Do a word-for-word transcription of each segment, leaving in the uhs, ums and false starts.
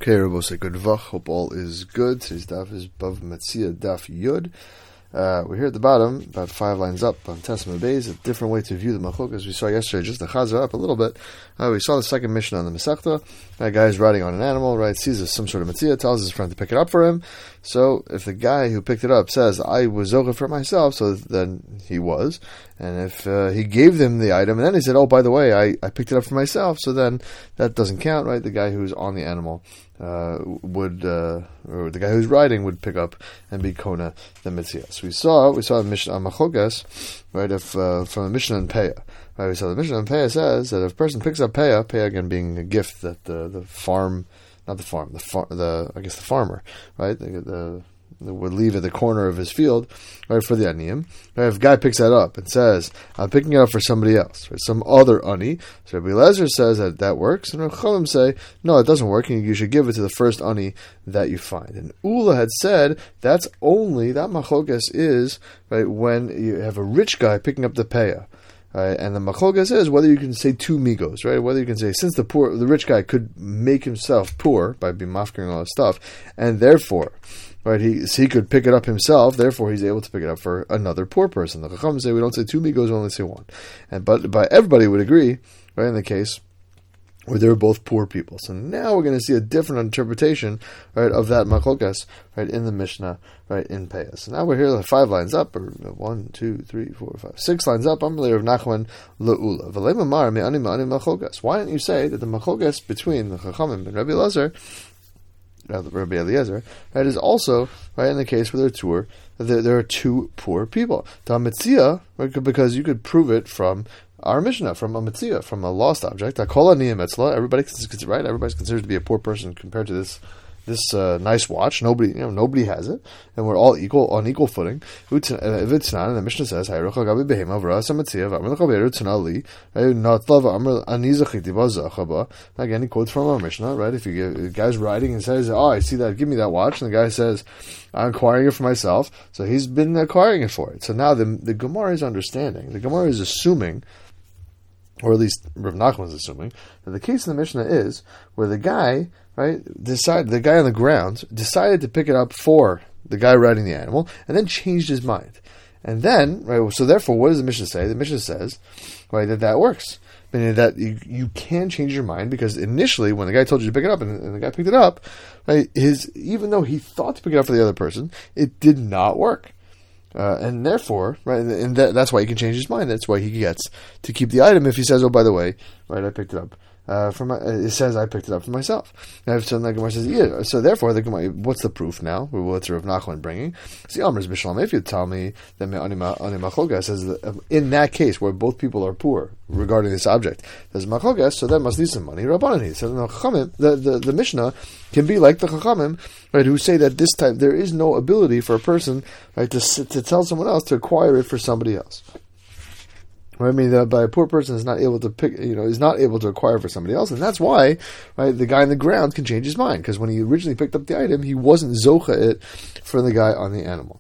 Okay, Rabosai, good vach. Hope all is good. Today's daf is Bav Metzia Daf Yud. Uh, we're here at the bottom, about five lines up on Tesma Beis, a different way to view the Machlokas. As we saw yesterday, just to chazer up a little bit. Uh, we saw the second mission on the Masechta. That guy's riding on an animal, right? Sees some sort of Metzia, tells his friend to pick it up for him. So if the guy who picked it up says, I was zocha for myself, so then he was. And if uh, he gave them the item, and then he said, oh, by the way, I, I picked it up for myself, so then that doesn't count, right? The guy who's on the animal uh, would, uh, or the guy who's riding would pick up and be kona the Metzia. So we saw, we saw a mission on Machlokas, right, if, uh, from a mission on Peah. Right, we saw the mission on Peah says that if a person picks up Peah, Peah again being a gift that the, the farm, not the farm, the far, the I guess the farmer, right, the, the, the would leave at the corner of his field, right, for the aniyim. Right, if a guy picks that up and says, I'm picking it up for somebody else, right, some other ani, so Rabbi Eliezer says that that works, and Chalim say, no, it doesn't work, and you should give it to the first ani that you find. And Ula had said, that's only, that machlokas is, right, when you have a rich guy picking up the Peah. Right, and the machlokas is whether you can say two migos, right? Whether you can say, since the poor, the rich guy could make himself poor by being mafkering all his stuff, and therefore, right, he so he could pick it up himself. Therefore, he's able to pick it up for another poor person. The Chacham say we don't say two migos, we only say one. And but but everybody would agree, right? In the case where they're both poor people. So now we're going to see a different interpretation, right, of that machlokas, right, in the Mishnah, right, in Peah. So now we're here like five lines up, or one, two, three, four, five, six lines up. I'm Rav Nachman le'ula. V'lei mamar me'ani me'ani machlokas. Why don't you say that the machlokas between the Chachamim and Rabbi Eliezer, uh, Rabbi Eliezer, right, is also, right, in the case where there are two, there, there are two poor people. The Metzia, right, because you could prove it from our Mishnah, from a Metzia, from a lost object. Everybody considers, right? Everybody's considered to be a poor person compared to this this uh, nice watch. Nobody, you know, nobody has it, and we're all equal on equel footing. And the Mishnah says, again, he quotes from our Mishnah, right? If you give, the guy's riding and says, "Oh, I see that. Give me that watch," and the guy says, I'm acquiring it for myself. So he's been acquiring it for it. So now the the Gemara is understanding. The Gemara is assuming, or at least Rav Nachman is assuming, that the case in the Mishnah is where the guy, right, decided, the guy on the ground decided to pick it up for the guy riding the animal, and then changed his mind. And then, right, so therefore, what does the Mishnah say? The Mishnah says, right, that that works. Meaning that you, you can change your mind, because initially, when the guy told you to pick it up, and, and the guy picked it up, right, his, even though he thought to pick it up for the other person, it did not work. Uh, and therefore, right, and, and that, that's why he can change his mind. That's why he gets to keep the item if he says, oh, by the way, right, I picked it up. Uh, for my, it says I picked it up for myself. And so the Gemara says, yeah. So therefore, the Gemara, what's the proof now? What's Rav Nachman bringing? See, Amr's Bishlam. If you tell me that Machlokas says that in that case where both people are poor regarding this object, there's Machlokas, so that must need some money. Rabbanan. So the Chachamim, the, the the Mishnah can be like the Chachamim, right, who say that this time there is no ability for a person, right, to to tell someone else to acquire it for somebody else. I mean, that by a poor person is not able to pick, you know, is not able to acquire for somebody else, and that's why, right, the guy on the ground can change his mind, because when he originally picked up the item, he wasn't zocha it for the guy on the animal.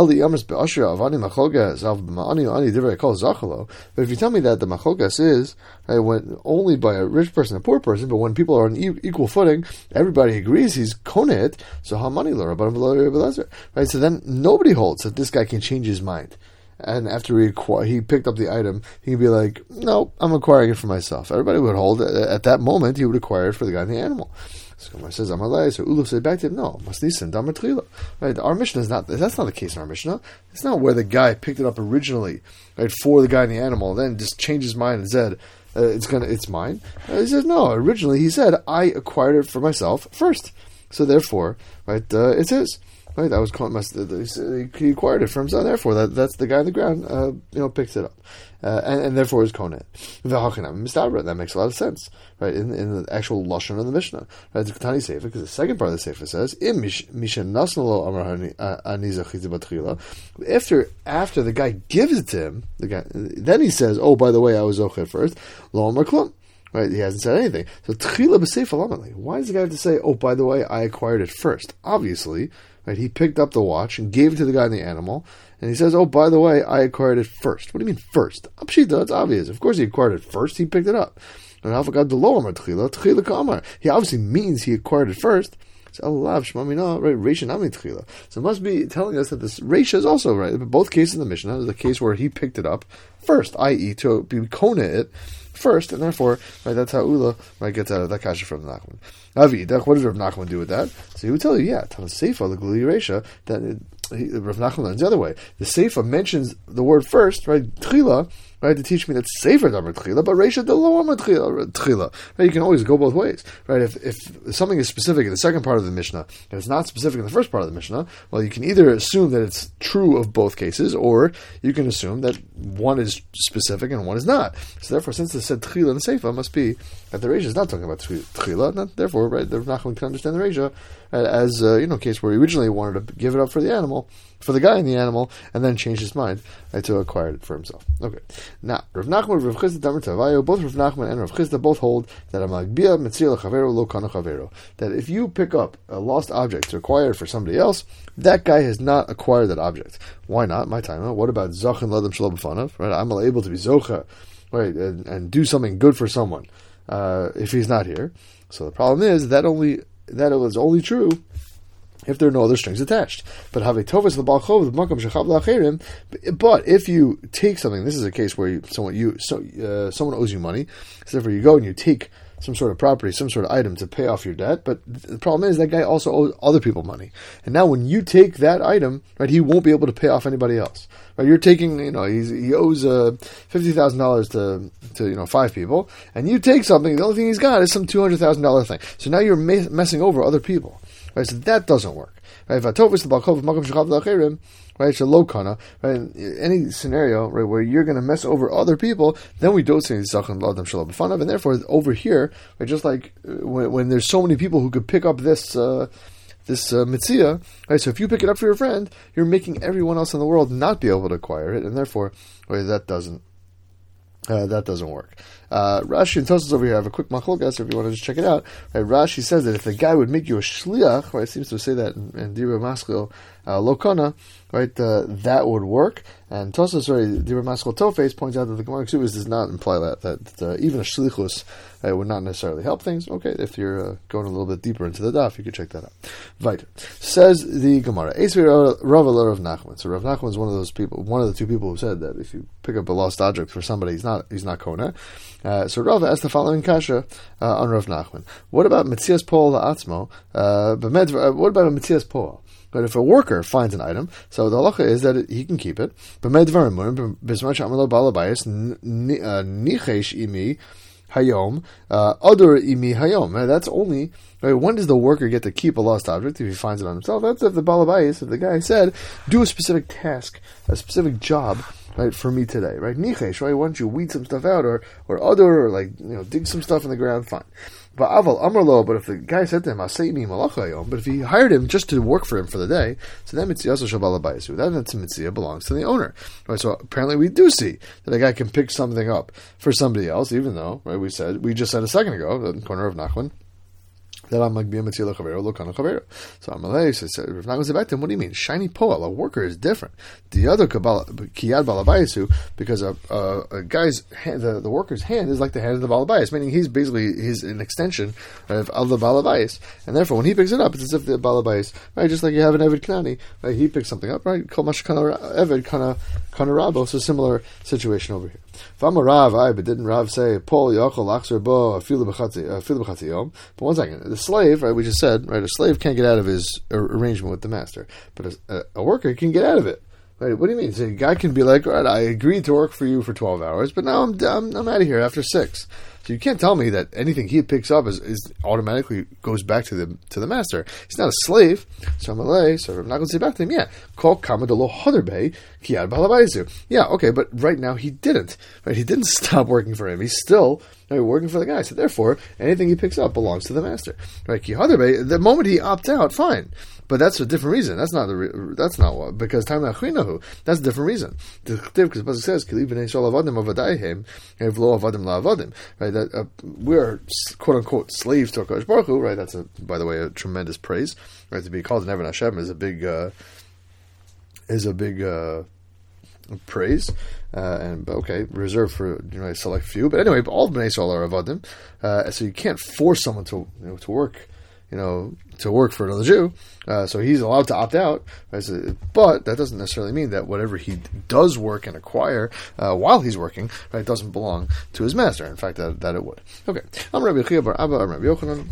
But if you tell me that the machlokas is, right, when only by a rich person, a poor person, but when people are on e- equal footing, everybody agrees he's kona it, so how money lora, right? So then nobody holds that this guy can change his mind. And after he acqu- he picked up the item, he could be like, no, I'm acquiring it for myself. Everybody would hold it. At that moment, he would acquire it for the guy and the animal. So Gemara says, Amalai, so Uluf said back to him, no, Masnisan, Damar Tchila. Right, our Mishnah is not, that's not the case in our Mishnah. It's not where the guy picked it up originally, right, for the guy and the animal, and then just changed his mind and said, uh, it's gonna, it's mine. Uh, he says, no, originally he said, I acquired it for myself first. So therefore, right, uh, it's his. Right, that was must, he acquired it for himself. Therefore, that that's the guy on the ground, uh, you know, picks it up, uh, and, and therefore is konet. That makes a lot of sense, right? In in the actual lashon of the Mishnah, right? The Ketani Sefer, because the second part of the Sefer says, after after the guy gives it to him, the guy then he says, oh, by the way, I was zocher first. Lo amar klum. Right, he hasn't said anything. So tchila b'seif alamalei. Why does the guy have to say, oh, by the way, I acquired it first? Obviously, right, he picked up the watch and gave it to the guy and the animal, and he says, oh, by the way, I acquired it first. What do you mean first? Pshita, it's obvious. Of course he acquired it first, he picked it up. He obviously means he acquired it first. So it must be telling us that this Reisha is also right. Both cases in the Mishnah is the case where he picked it up first, that is to be kona it first, and therefore, right, that's how Ula right, gets out of that kasha from Nachman. Avidach, what does Rav Nachman do with that? So he would tell you, yeah, Tana Seifa, the Gluli Reisha, that it, he, Rav Nachman learns the other way. The Seifa mentions the word first, right, Tchila, right, to teach me that Sefer Damar Tchila, but Reisha de Lo Amar Tchila. Right, you can always go both ways. Right, if, if something is specific in the second part of the Mishnah, and it's not specific in the first part of the Mishnah, well, you can either assume that it's true of both cases, or you can assume that one is specific and one is not. So therefore, since it said Tchila and Seifa, it must be that the Reisha is not talking about Tchila, and that, therefore, right, the Rav Nachman can understand the Reisha as, uh, you know, a case where he originally wanted to give it up for the animal, for the guy in the animal, and then changed his mind right, to acquire it for himself. Okay. Now, Rav Nachman and Rav Chisda Damar Tavayo, both Rav Nachman and Rav Chisda both hold that a magbia metzir lechavero lo kana chavero, that if you pick up a lost object to acquire it for somebody else, that guy has not acquired that object. Why not? My time. What about zachin ladam shelo b'fanav? Right, I'm able to be zocha, right, and, and do something good for someone uh, if he's not here. So the problem is that only that is only true if there are no other strings attached. But have a tovas l'balchov l'makam shechab l'acheirim. But if you take something, this is a case where you, someone you so, uh, someone owes you money, so therefore you go and you take some sort of property, some sort of item to pay off your debt. But the problem is that guy also owes other people money, and now when you take that item, right, he won't be able to pay off anybody else. Right, you're taking, you know, he's, he owes uh, fifty thousand dollars to to you know five people, and you take something. The only thing he's got is some two hundred thousand dollar thing. So now you're ma- messing over other people. Right, so that doesn't work. Right, right, any scenario right where you're going to mess over other people, then we don't say zachin l'adam shelo b'fanav, and therefore over here, right, just like when, when there's so many people who could pick up this uh, this uh, mitzvah, right? So if you pick it up for your friend, you're making everyone else in the world not be able to acquire it, and therefore, right, that doesn't uh, that doesn't work. Uh, Rashi and Tosfos over here have a quick machlokas if you want to just check it out. Right, Rashi says that if the guy would make you a shliach, right, it seems to say that in, in Dibur Maskil uh, Lokana, right, uh, that would work. And Tosfos, sorry, Dibur Maskil Tofes points out that the Gemara Ksubis does not imply that that uh, even a shlichus uh, would not necessarily help things. Okay, if you're uh, going a little bit deeper into the daf, you can check that out. Weiter says the Gemara. Rav Rav Nachman. So Rav Nachman is one of those people, one of the two people who said that if you pick up a lost object for somebody, he's not he's not kona. Uh, so Rav asked the following kasha uh, on Rav Nachman. What about Metzias Poel La'atzmo? Uh, what about a Metzias Poel? But if a worker finds an item, so the halacha is that it, he can keep it. But medvarim bismach amalo balabayis nichesh imi hayom other imi hayom. That's only right, when does the worker get to keep a lost object if he finds it on himself? That's if the balabayis, if the guy said, do a specific task, a specific job. Right, for me today, right? Nichesh, right? Why don't you weed some stuff out, or or other, or like you know, dig some stuff in the ground? Fine. But aval amarlo. But if the guy said to him, "Asayni malachayom," but if he hired him just to work for him for the day, so then mitzvah also shabalabayisu. That mitzvah belongs to the owner. Right. So apparently, we do see that a guy can pick something up for somebody else, even though, right? We said we just said a second ago, the corner of Nachman, that I'm like being Matzila Chavero, Lokana Chavero. So Amalei says, Rav Nachman said back to him, what do you mean? Shiny Poel, a worker is different. The other Kabbalah, Kiyad Balabayisu, because a, a, a guy's hand, the, the worker's hand is like the hand of the Balabayis, meaning he's basically he's an extension of, of the Balabayis. And therefore, when he picks it up, it's as if the Balabayis, right, just like you have an Eved Knani, right, he picks something up, right, Kol Mash Kana Eved Kana Kana Rabo, so similar situation over here. V'amar Rav, I, but didn't Rav say, Poel Yachol Achzer Bo, Afilu B'chatzi Yom? But one second, the slave, right, we just said, right, a slave can't get out of his arrangement with the master, but a, a worker can get out of it. Right, what do you mean? So a guy can be like, all right, I agreed to work for you for twelve hours, but now I'm I'm, I'm out of here after six. So you can't tell me that anything he picks up is, is automatically goes back to the to the master. He's not a slave. So I'm Malay, so I'm not going to say back to him, yeah, call kamadolo hoderbe kiyad balabaizu. Yeah, okay, but right now he didn't. Right, he didn't stop working for him. He's still right, working for the guy. So therefore, anything he picks up belongs to the master. Right, kiyaderbe. The moment he opts out, fine. But that's a different reason. That's not the. Re- that's not what because time nachrinahu. That's a different reason. Because it says kiliv b'nei shol avadim avadayim and v'lo avadim la'avadim. Right. That uh, we're quote unquote slaves to HaKadosh Baruch Hu. Right. That's a by the way a tremendous praise. Right. To be called an Eved Hashem is a big uh, is a big uh, praise, uh, and okay, reserved for you know a select few. But anyway, all Bnei Yisrael are avadim, uh, so you can't force someone to you know to work, you know, to work for another Jew. Uh, so he's allowed to opt out, right? So, but that doesn't necessarily mean that whatever he does work and acquire uh, while he's working, right, doesn't belong to his master. In fact, that, that it would. Okay, I'm Rabbi Chia bar Abba, I'm Rabbi Yochanan.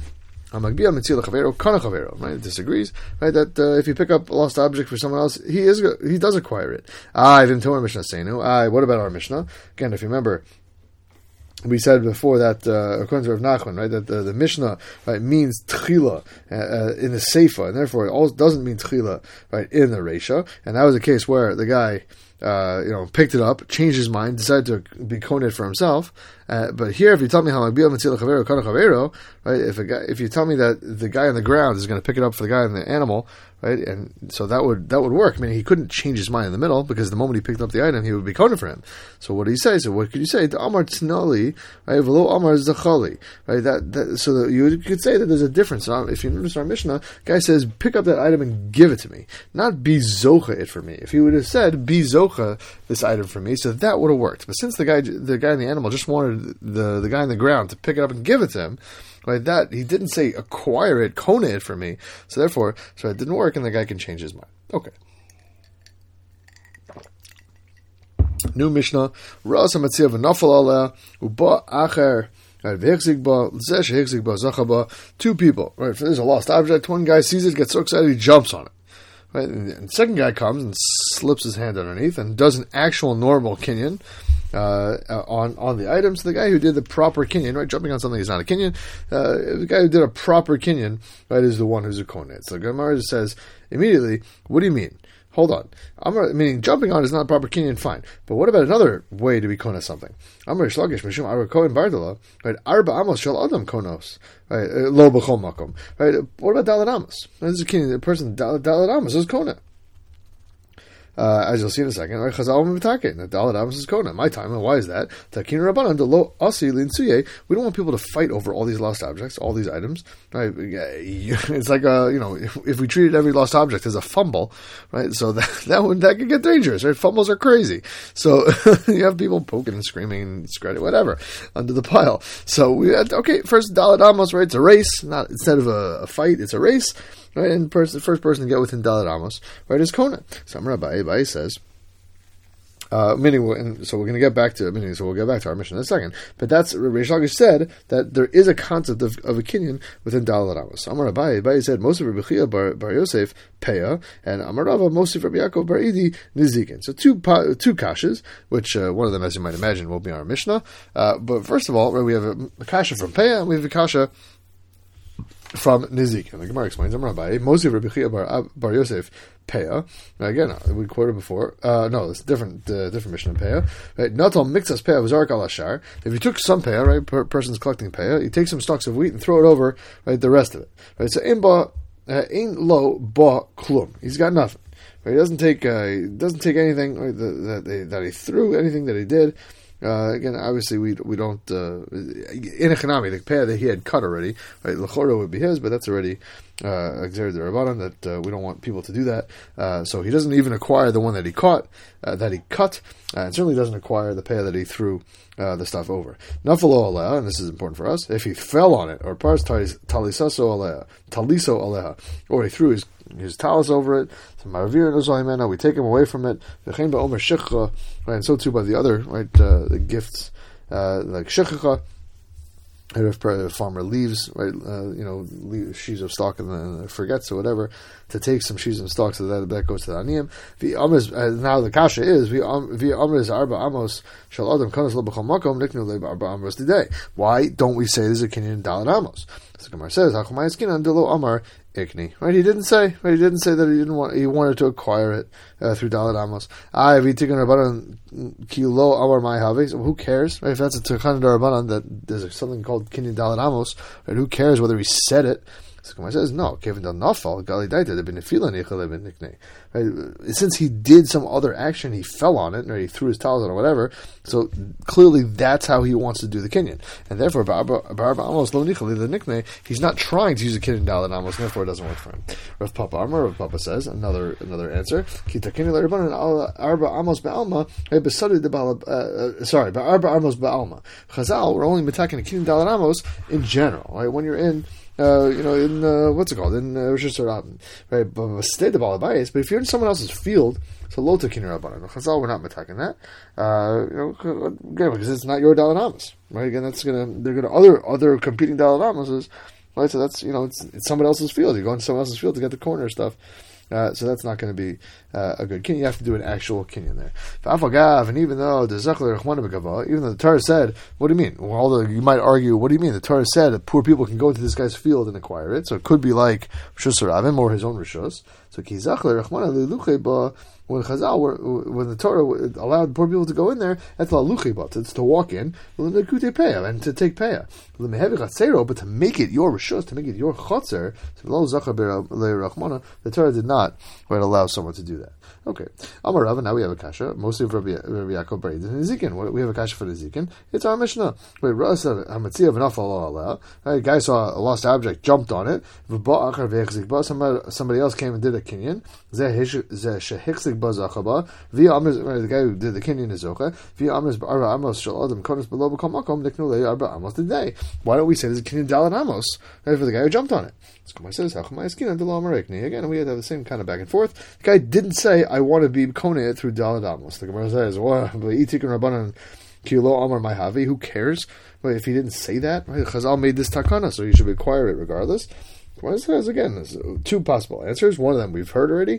Right, disagrees. Right, that uh, if you pick up a lost object for someone else, he is he does acquire it. Ah, I didn't tell our Mishnah saying. Ah, what about our Mishnah? Again, if you remember, we said before that uh, according to Rav Nachman, right, that the, the Mishnah right means tchila uh, uh, in the seifa, and therefore it also doesn't mean tchila right in the reisha. And that was a case where the guy. Uh, you know, picked it up, changed his mind, decided to be koned for himself. Uh, but here, if you tell me how magbiel mitzil chavero kana chavero, right? If a guy, if you tell me that the guy on the ground is going to pick it up for the guy on the animal, right? And so that would that would work. I mean, he couldn't change his mind in the middle because the moment he picked up the item, he would be koned for him. So what did he say? So what could you say? The amar tnali, right? V'lo amar zachali, right? That, that so that you could say that there's a difference. So if you notice our Mishnah, guy says, pick up that item and give it to me, not be zocha it for me. If he would have said be zocha this item for me, so that would have worked. But since the guy, the guy in the animal just wanted the the guy on the ground to pick it up and give it to him, right? That he didn't say acquire it, kone it for me. So therefore, so it didn't work, and the guy can change his mind. Okay. New Mishnah. Ra'as hamatzia v'nafal aleh uba acher. Two people. Right? If there's a lost object, one guy sees it, gets so excited, he jumps on it. Right? And the second guy comes and slips his hand underneath and does an actual normal kinyan uh, on on the item. So the guy who did the proper kinyan, right, jumping on something is not a kinyan. Uh, the guy who did a proper kinyan, right, is the one who's a kohen. So the Gemara says immediately, "What do you mean? Hold on. Amar, meaning jumping on is not a proper kinyan, fine. But what about another way to be kona something? Amar shlagish mishum arba kohen bardala, right? Arba amos shel adam konos, right? Lo b'chol makom, right? What about dalet amos? This is a kinyan. The person dalet amos is kona. Uh, as you'll see in a second, right? Chazal m'v'takein. The dalet amos is kona. My time, and why is that? Takin rabbanan de lo asi linsuye. We don't want people to fight over all these lost objects, all these items. Right? It's like a, you know, if, if we treated every lost object as a fumble, right? So that that would that could get dangerous, right? Fumbles are crazy. So you have people poking and screaming and scratching, whatever, under the pile. So we had, okay, first dalet amos, right? It's a race, not instead of a, a fight, it's a race. Right, and person, the first person to get within dalet amos, right, is kona. So Rabbi Abai says, uh, meaning, and so we're going to get back to meaning, so we'll get back to our mission in a second. But that's Reish Lakish said that there is a concept of, of a kinyan within dalet amos. Amar Abai, Abai said most of Rabbi Chia bar, bar Yosef peya, and Amar Rava most of Rabbi Yaakov bar Idi nizikin. So two two kashas, which uh, one of them, as you might imagine, will be our Mishnah. Uh, but first of all, right, we have a, a kasha from peya, and we have a kasha from Nizik. And the Gemara explains, I'm Rabbi, Mosi Rabbi Chia bar, bar Yosef, Peah. Now again, we quoted before, uh, no, it's different, uh, different mission in Peah. Right? Natal mixas Peah Zarik al Ashar. If you took some Peah, right, per person's collecting Peah, you take some stalks of wheat and throw it over, right, the rest of it. Right? So, in ba, in lo ba klum. He's got nothing. Right? He doesn't take, uh, he doesn't take anything right, that, that, that he threw, anything that he did. Uh, again, obviously, we we don't uh, in economy the peh that he had cut already, right? L'chora would be his, but that's already exerted the rabbanon that uh, we don't want people to do that. Uh, so he doesn't even acquire the one that he caught, uh, that he cut, uh, and certainly doesn't acquire the peh that he threw uh, the stuff over. Nafalo aleha, and this is important for us. If he fell on it, or pars talisaso aleha, taliso aleha, or he threw his his talis over it, so we take him away from it, right, and so too by the other, right, uh, the gifts, uh, like shechicha, if a farmer leaves, right, uh, you know, leaves sheaves of stock and then forgets or whatever, to take some sheaves and stock, so that that goes to the aniyim. Uh, now the kasha is via amris arba amos shel adam kanas lo b'chol makom niknu le arba amos today. Why don't we say this is a kinyan dalet amos? So Gemara says hakumay skinan delo amar ikni. Right, he didn't say. Right, he didn't say that he didn't want. He wanted to acquire it uh, through dalet amos. I have taken rabbanon kilo amar my haves. Who cares? Right, if that's a tekan rabbanon that there's something called kinyan dalet amos. Right, who cares whether he said it? So Gemara says no. Right? Since he did some other action, he fell on it, or he threw his towels on or whatever. So clearly, that's how he wants to do the kinyan, and therefore, he's not trying to use a kinyan dalet amos, and therefore it doesn't work for him. Rav Papa Amar, Rav Papa says another another answer. Sorry, Chazal were only mitaking a kinyan dalet amos in general, right? When you're in. Uh, you know, in uh, what's it called? In Rosh Hashanah, right? But state the balabayis. But if you're in someone else's field, so lo tekin rabbanan. Chazal, we're not attacking that. Uh, you know, again, because it's not your dalet amos, right? Again, that's gonna they're gonna other other competing dalet amoses, right? So that's you know, it's it's someone else's field. You go into someone else's field to get the corner stuff. Uh, so that's not going to be uh, a good kinyan. You have to do an actual kinyan there. And even though the even though the Torah said, what do you mean? Well, although you might argue, what do you mean? The Torah said that poor people can go into this guy's field and acquire it. So it could be like Rishus Rabim or his own Rishus. So when Chazal, when the Torah allowed poor people to go in there, that's la luchibot. It's to walk in and to take payah. But to make it your rishus, to make it your chotzer, the Torah did not right, allow someone to do that. Okay, Amar Rav, now we have a kasha. Mostly of Rabbi, Rabbi Yaakov Bereid and Ezekiel. We have a kasha for the Ezekiel. It's our Mishnah. Wait, Rav said Hamatzia v'nafal Allah. A guy saw a lost object, jumped on it. Somebody else came and did a kinyan. The guy who did the kinyan is zocha. Why don't we say there's a kinyan dalet amos for the guy who jumped on it? Says again, we have the same kind of back and forth. The guy didn't say, I want to be kone it through dalet amos. The Gemara says, who cares? Wait, if he didn't say that, right? Chazal made this takana, so you should acquire it regardless. Well, it says again, there's two possible answers. One of them we've heard already.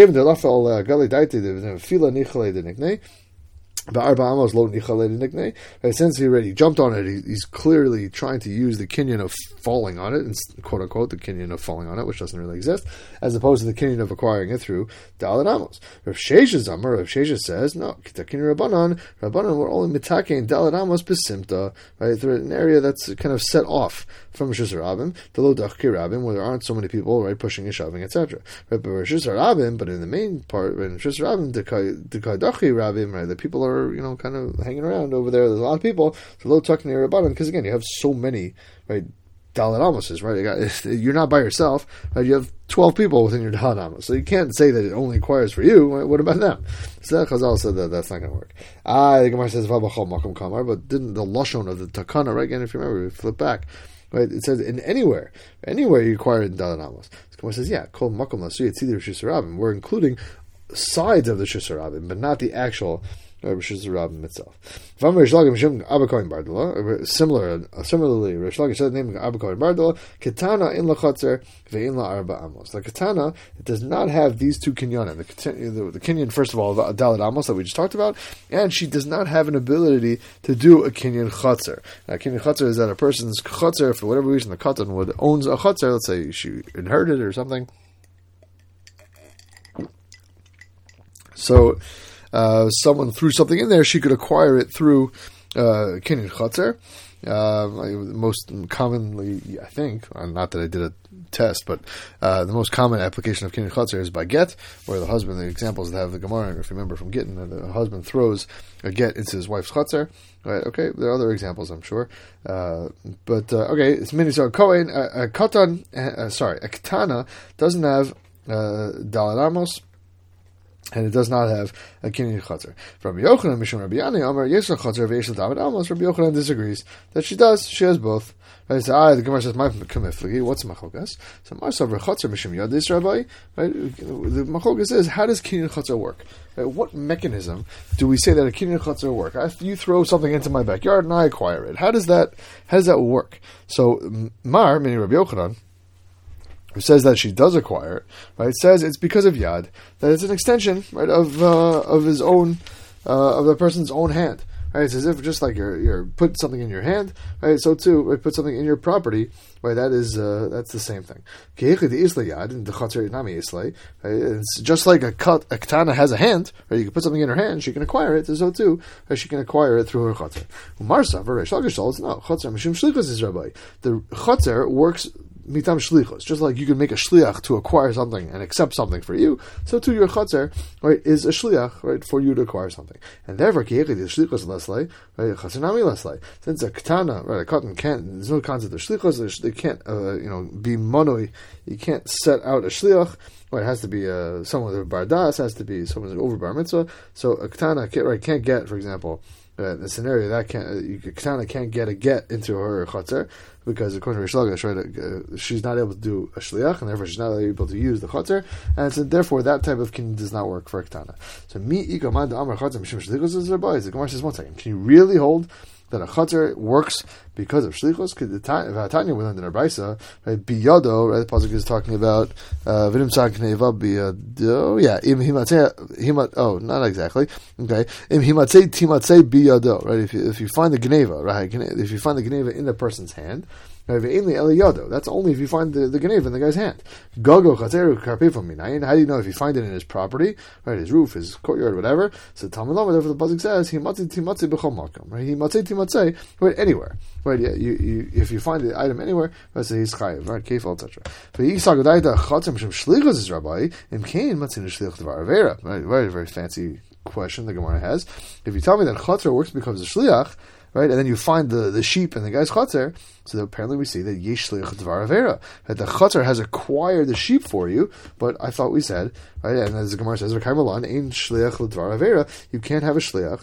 Since he already jumped on it, he's clearly trying to use the kinyan of falling on it, and quote unquote the kinyan of falling on it, which doesn't really exist, as opposed to the kinyan of acquiring it through dalet amos. Rav Sheshes Amar, Rav Sheshes says, no, kitakin Rabbanan, Rabbanan were only mitaking dalet amos besimta, right? They're an area that's kind of set off from Rishus Rabim, the lo dachki Rabim, where there aren't so many people, right, pushing and shoving, et cetera. Right, but Rishus Rabim, but in the main part, in Rishus Rabim, the dachki Rabim, right, the people are, you know, kind of hanging around over there. There's a lot of people. So lo tucking near Rabbanan, because again, you have so many, right, dalet amoses, right? You got, you're not by yourself, right? You have twelve people within your dalet amos, so you can't say that it only acquires for you. Right? What about them? So that Chazal said that that's not going to work. Ah, the Gemara says v'abachol makom kamar, but didn't the lashon of the takana, right? Again, if you remember, we flip back. Right, it says in anywhere, anywhere you acquire in dalet amos. The Gemara says, yeah, kol makom lasui it's either Rishus Rabim. We're including sides of the Rishus Rabim, but not the actual Rishus Rabim itself. Similar, similarly, Rish Lakish said the name of Abba Kohen Bardala, Ketana in lachotzer ve'in la arba amos. The Ketana, it does not have these two kinyanim. The, the, the kinyan, first of all, the dalet amos that we just talked about, and she does not have an ability to do a kinyan chotzer. Now, kinyan chotzer is that a person's chotzer, for whatever reason, the katan would owns a chotzer. Let's say she inherited it or something. So. Uh, someone threw something in there, she could acquire it through uh, kinyan chotzer. Uh, most commonly, I think, not that I did a test, but uh, the most common application of kinyan chotzer is by get, where the husband, the examples that have the Gemara, if you remember from Gittin, the husband throws a get into his wife's chotzer. Right? Okay, there are other examples, I'm sure. Uh, but, uh, okay, it's mini, so Kohen, a katan, uh, sorry, a ketana doesn't have uh, dalet amos, and it does not have a kinyan chotzer. From Yochanan, Mishum Rabbi Yanai, Amar Yesha chotzer ve'yesha dalet amos. Rabbi Yochanan disagrees that she does. She has both. Right? So, ah, the Gemara says, "My kamiflagi." What's machogas? So, Marsav chotzer Mishum Yadis Rabbi. Right? The machogas is, how does kinyan chotzer work? Right? What mechanism do we say that a kinyan chotzer work? If you throw something into my backyard and I acquire it, how does that? How does that work? So, Mar, meaning Rabbi Yochanan, who says that she does acquire it, right? Says it's because of yad, that it's an extension, right, of uh, of his own, uh, of the person's own hand, right? It's as if just like you're you're put something in your hand, right? So too, right, put something in your property, right? That is uh, that's the same thing. It's just like a cut, a katana has a hand, right? You can put something in her hand, she can acquire it. So too, right, she can acquire it through her chotzer. Umar Savar, Reish Lakish holds no chotzer mishum shlichus is Rabbi. The chotzer works. mitam shlichus. Just like you can make a shliach to acquire something and accept something for you, so too your chotzer, right, is a shliach, right, for you to acquire something. And therefore, kiyechid is shlichus leslei, right, chotzer nami leslei. Since a katana, right, a cotton can't, there's no concept of shlichus, they can't, uh, you know, be monoi, you can't set out a shliach. Well, it has to be uh, someone with a bar das, has to be someone who's over bar mitzvah. So a katana can't, right, can't get, for example, uh, the scenario that can't, uh, you, katana can't get a get into her chotzer because according to Rish Lakish, right, uh, she's not able to do a shliach, and therefore she's not able to use the chotzer, and so therefore that type of kin does not work for a katana. So mi ikamad amar chotzer mishum shlichus is rabbi. The Gemara says, one second, can you really hold that a chotzer works because of shlichus? Because the Tanya we learned in our Brisa, right? Biyado, right? The pasuk is talking about v'nim tzad kneva biyado. Yeah, im himatzei himat. Oh, not exactly. Okay, im himatzei timatzei biyado. Right? If you if you find the gneva, right? If you find the gneva in the person's hand. That's only if you find the, the Geneva in the guy's hand. Gogo chateru karpifam minayin. How do you know if you find it in his property, right? His roof, his courtyard, whatever. So Talmud Lama, therefore the pasuk says, "Himatzi timatzi b'chol makom." Right? Himatzi timatzi, right? Anywhere, right? Yeah, you, you if you find the item anywhere, right? So he's chayiv, right? Kefal, et cetera. But yisag daita chatzim shem shlichus is rabbi imkain matzin shlich devar avera. Right? Very very fancy question the Gemara has. If you tell me that chatzar works because of shliach, right, and then you find the, the sheep in the guy's chatzar, so apparently we see that yesh shliach dvar avera, that the chatzar has acquired the sheep for you, but I thought we said, right, and as the Gemara says, ein shliach dvar avera, you can't have a shliach,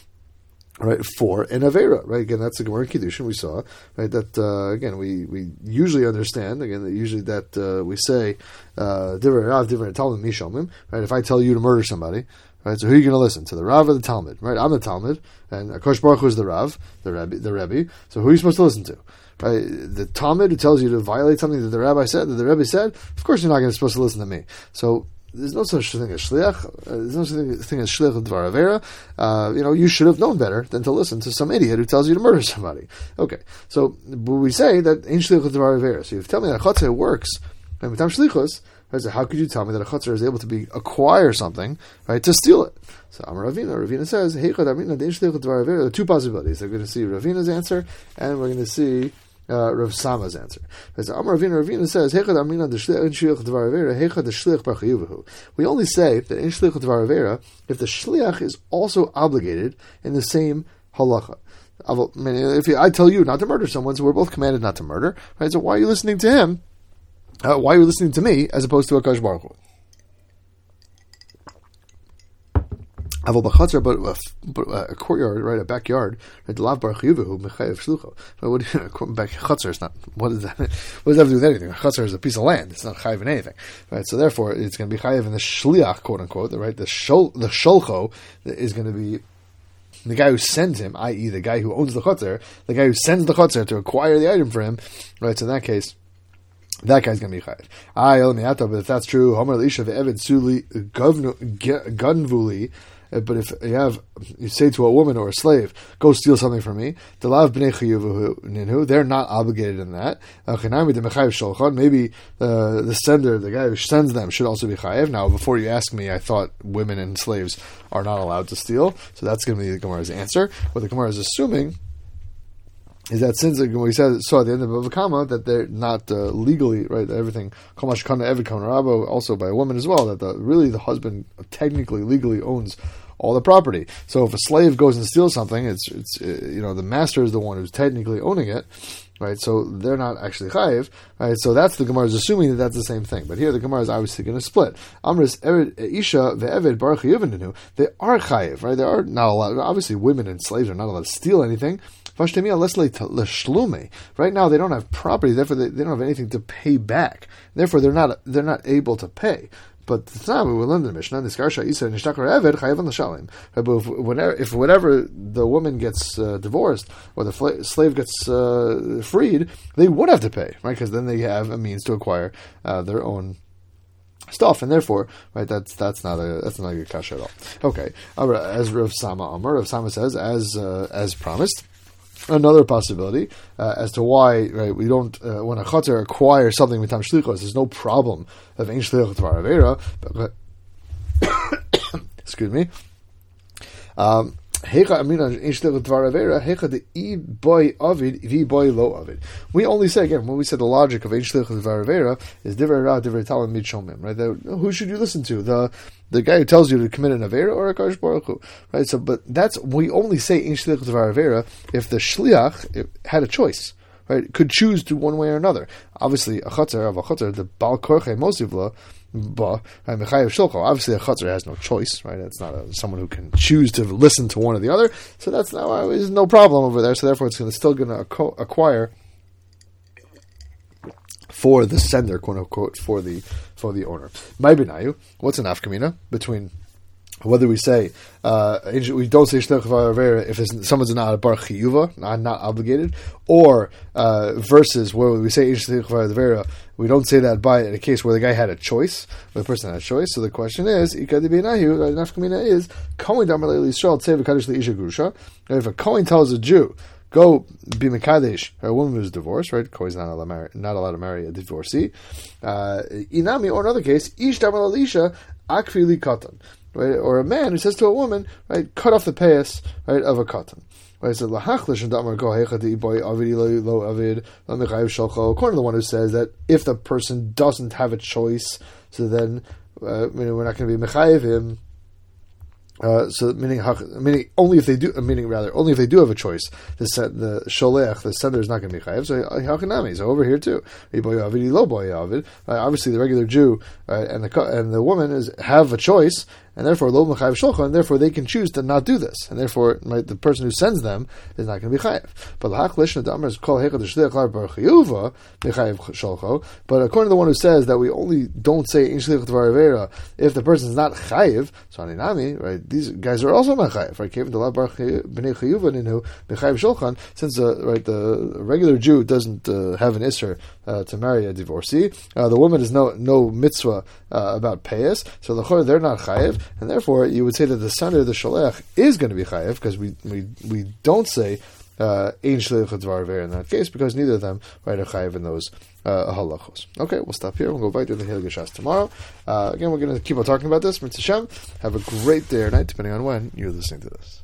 right, for an avera, right? Again, that's the Gemara Kiddushin we saw, right? That uh, again, we, we usually understand. Again, that usually that uh, we say divrei rav, divrei talmud mishamim, right? If I tell you to murder somebody, right? So who are you going to listen to, the Rav or the Talmud? Right? I'm the Talmud, and Akash Baruch Hu is the Rav, the Rebbe, the Rebbe. So who are you supposed to listen to? Right? The Talmud who tells you to violate something that the Rabbi said, that the Rebbe said. Of course, you're not going to supposed to listen to me. So there's no such thing as shliach. Uh, there's no such thing as shliach dvar avera. Uh, you know, you should have known better than to listen to some idiot who tells you to murder somebody. Okay, so but we say that ain't shliach dvar avera. So you tell me that chatzah works, and with shlichus. Right, so how could you tell me that a chutzner is able to be acquire something, right, to steal it? So Amar Ravina, Ravina says, there are two possibilities. They're going to see Ravina's answer, and we're going to see uh, Rav Sama's answer. So Amar Ravina, Ravina says, we only say that in shliach dvar avera if the shliach is also obligated in the same halacha. I mean, if I tell you not to murder someone, so we're both commanded not to murder, right? So why are you listening to him? Uh, why are you listening to me as opposed to Akash Baruch Hu? Aval b'chatzar, but, uh, but uh, a courtyard, right, a backyard, right, the lav bar chiyuvahu mechayev shlucho. But what do you, back chatzar is not. What does that? What does that have to do with anything? A chatzar is a piece of land. It's not chayev in anything, right? So therefore, it's going to be chayev in the shliach, quote unquote, right? The shol, the sholcho is going to be the guy who sends him, that is, the guy who owns the chatzar, the guy who sends the chatzar to acquire the item for him, right? So in that case, that guy's going to be chayav. Ah, but if that's true, Homer Elisha ve'eved suli gunvuli. But if you have, you say to a woman or a slave, go steal something from me, they're not obligated in that. Maybe uh, the sender, the guy who sends them, should also be chayav. Now, before you ask me, I thought women and slaves are not allowed to steal, so that's going to be the Gemara's answer. What the Gemara is assuming is that since we said saw at the end of Bava Kama that they're not uh, legally, right, everything Kamash Kana Evid Kana Rabo, also by a woman as well, that the, really the husband technically legally owns all the property. So if a slave goes and steals something, it's it's uh, you know, the master is the one who's technically owning it, right? So they're not actually chayiv, right? So that's the Gemara is assuming that that's the same thing. But here the Gemara is obviously going to split. Amris Isha ve'eved bar chiyuvin, they are chayiv, right? They are not allowed. Obviously, women and slaves are not allowed to steal anything. Right now, they don't have property, therefore they, they don't have anything to pay back. Therefore, they're not they're not able to pay. But the time we will learn the Mishnah, this Karsha Isa Nishtakar Eved Chayav on the Shalim. But if whenever, if whenever the woman gets uh, divorced or the fl- slave gets uh, freed, they would have to pay, right? Because then they have a means to acquire uh, their own stuff, and therefore, right, that's that's not a that's not a good kasha at all. Okay, as Rav Sama Amar, Rav Sama says, as uh, as promised. Another possibility uh, as to why, right, we don't uh, when a chatzar acquires something with tam shlichos, there's no problem of ein shlichos dvar avera. Excuse me. Um, We only say, again, when we said the logic of Ein Shlichus Dvar Avera is Divrei Ra, Divrei Talam Mid Shomim, right? The, who should you listen to? The the guy who tells you to commit an Avera or a Kadosh Baruch Hu, right? So, but that's, we only say Ein Shlichus Dvar Avera if the Shliach had a choice, right? Could choose to one way or another. Obviously, a Chatzar of a Chatzar, the Bal Korche Mosivla, But obviously, a chutzner has no choice, right? It's not a, someone who can choose to listen to one or the other. So that's not, there's no problem over there. So therefore, it's gonna, still going to acquire for the sender, quote unquote, for the for the owner. My benayu, what's an afkamina between whether we say uh, we don't say shliach v'avera if it's, someone's not a bar chiyuva, not, not obligated, or uh, versus where we say shliach v'avera, we don't say that by in a case where the guy had a choice, where the person had a choice. So the question is, ikad benayu, nafkamina is kohen damar le'Yisrael tzei v'kadosh le'isha grusha. If a kohen tells a Jew, go be mekadesh, or a woman who's divorced, right? Kohen's not allowed, marry, not allowed to marry a divorcee. Uh, inami, or another case, ish damar le'isha akfi li katan. Right, or a man who says to a woman, right, cut off the payas, right, of a cotton. Right, so lahachlish and damar go hechadi boy avid lo avid lamichayev shalcho. According to the one who says that if the person doesn't have a choice, so then uh, we're not going to be mechayev him. Uh, so meaning, meaning only if they do, meaning rather only if they do have a choice. The the sholech, the sender is not going to be chayev. So hachanami. So over here too, obviously the regular Jew uh, and the and the woman is have a choice, and therefore lo mechayev shulchan, and therefore they can choose to not do this, and therefore right, the person who sends them is not going to be chayev. But lahachlish nadamar is called hechad shliach lar bar chiyuva mechayev shulcho. But according to the one who says that we only don't say in shliach dvar avera if the person is not chayev, so aninami, right? These guys are also not chayev, right? Came to la bar bnei chiyuva ninu mechayev shulchan, since uh, right the regular Jew doesn't uh, have an isser uh, to marry a divorcee. Uh, the woman is no no mitzvah uh, about payas, so the they're not chayev. And therefore, you would say that the sender, the sholech, is going to be chayev, because we, we we don't say ein shliach dvar avera in that case, because neither of them right, are chayev in those uh, halachos. Okay, we'll stop here. We'll go back to the Hilgei Shas tomorrow. Uh, again, we're going to keep on talking about this. Mitzvah Shem. Have a great day or night, depending on when you're listening to this.